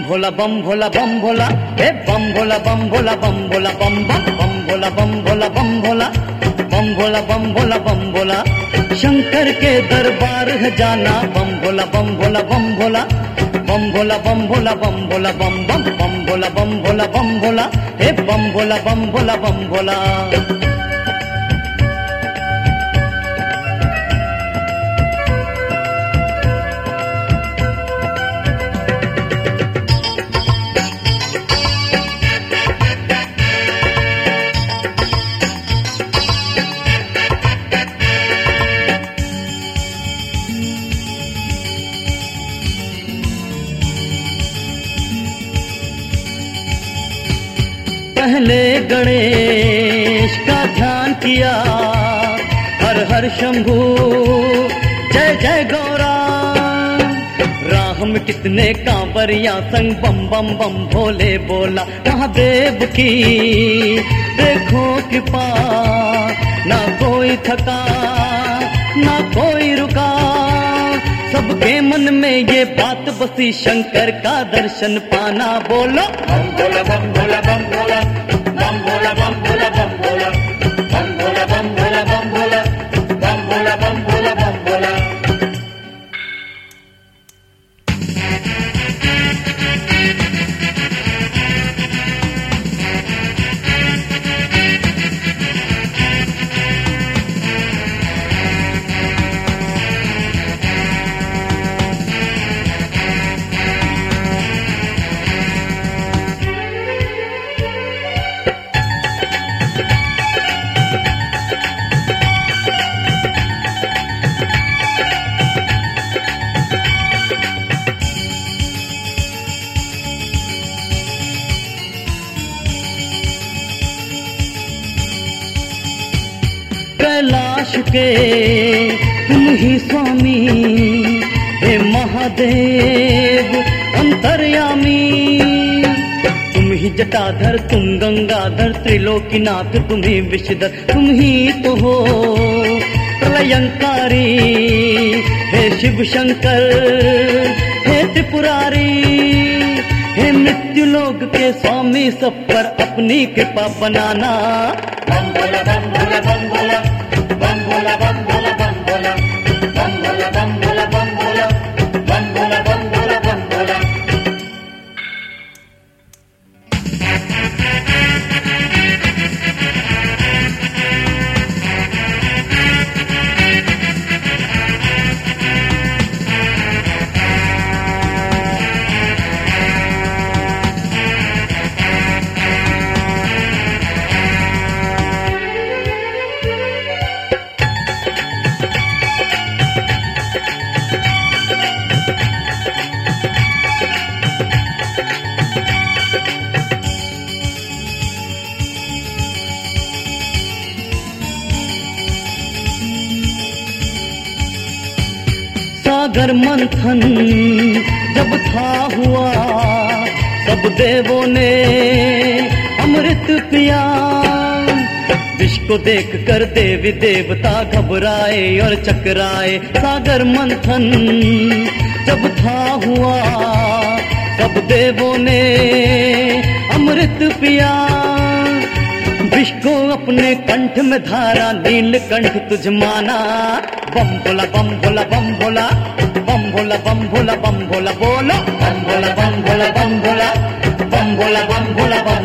भोला बम भोला बम भोला, हे बम भोला बम भोला बम भोला बम बम बम भोला बम भोला बम भोला बम भोला बम भोला बम भोला। शंकर के दरबार है जाना, बम भोला बम भोला बम भोला बम भोला बम भोला बम भोला बम बम बम भोला बम भोला बम भोला, हे बम भोला बम भोला बम भोला। पहले गणेश का ध्यान किया, हर हर शंभू जय जय गौरा। राह में कितने कांवरिया संग बम बम बम भोले बोला। महादेव की देखो कृपा, ना कोई थका ना कोई रुका। सबके मन में ये बात बसी, शंकर का दर्शन पाना। बोलो बम भोला बम भोला बम भोला बम भोला बम भोला बम भोला बम भोला बम भोला बम भोला बम भोला बम भोला बम भोला। कैलाश के तुम ही स्वामी, हे महादेव अंतर्यामी। तुम ही जटाधर तुम गंगाधर, त्रिलोकीनाथ तुम ही विषधर। तुम ही तो हो प्रलयंकारी, हे शिव शंकर हे त्रिपुरारी। हे मृत्यु लोक के स्वामी, सब पर अपनी कृपा बनाना। बम भोला बम भोला बम भोला बम भोला बम भोला बम भोला बम भोला बम भोला बम भोला बम भोला बम भोला बम भोला। सागर मंथन जब था हुआ, सब देवों ने अमृत पिया। विष को देख कर देवी देवता घबराए और चकराए। सागर मंथन जब था हुआ, सब देवों ने अमृत पिया। विष को अपने कंठ में धारा, नीलकंठ तुझ माना। बम भोला बम भोला बम भोला बम भोला बम भोला बम भोला। बोलो बम भोला बम भोला बम भोला बम भोला बम भोला बम